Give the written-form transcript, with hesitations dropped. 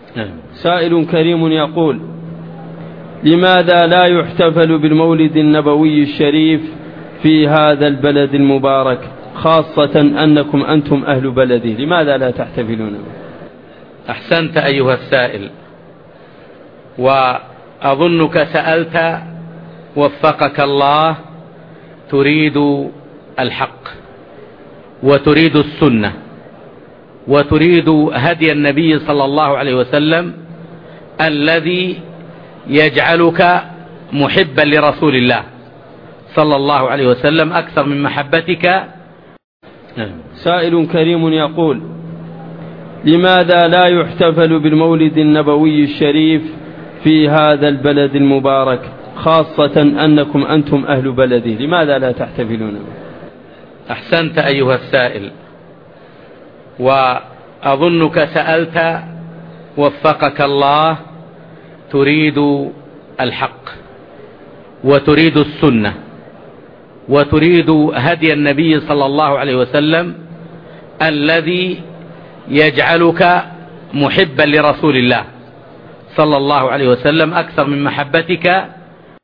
سائل كريم يقول: لماذا لا يحتفل بالمولد النبوي الشريف في هذا البلد المبارك، خاصة أنكم أنتم أهل بلده؟ لماذا لا تحتفلون؟ أحسنت أيها السائل، وأظنك سألت وفقك الله تريد الحق وتريد السنة وتريد هدي النبي صلى الله عليه وسلم الذي يجعلك محبا لرسول الله صلى الله عليه وسلم أكثر من محبتك. سائل كريم يقول: لماذا لا يحتفل بالمولد النبوي الشريف في هذا البلد المبارك، خاصة أنكم أنتم أهل بلده؟ لماذا لا تحتفلون؟ أحسنت أيها السائل، وأظنك سألت وفقك الله تريد الحق وتريد السنة وتريد هدي النبي صلى الله عليه وسلم الذي يجعلك محبا لرسول الله صلى الله عليه وسلم أكثر من محبتك